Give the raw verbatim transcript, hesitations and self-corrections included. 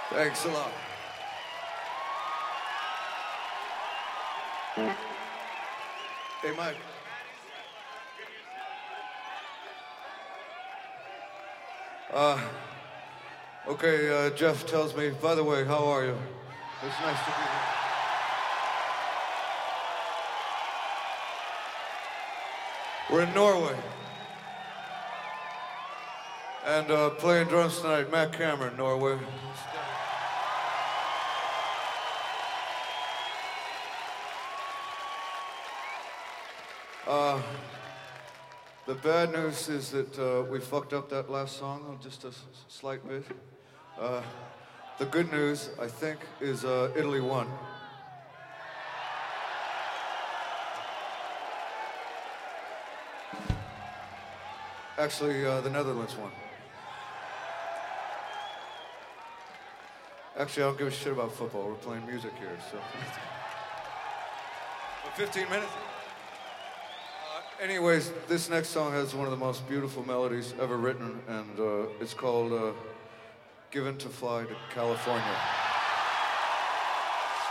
Thanks a lot. Hey, Mike. Uh, okay, uh, Jeff tells me, by the way, how are you? It's nice to be here. We're in Norway. And uh, playing drums tonight, Matt Cameron, Norway. Uh, the bad news is that uh, we fucked up that last song just a s- slight bit. Uh, the good news, I think, is uh, Italy won. Actually, uh, the Netherlands won. Actually, I don't give a shit about football. We're playing music here, so. For fifteen minutes? Uh, anyways, this next song has one of the most beautiful melodies ever written, and uh, it's called uh, Given to Fly to California.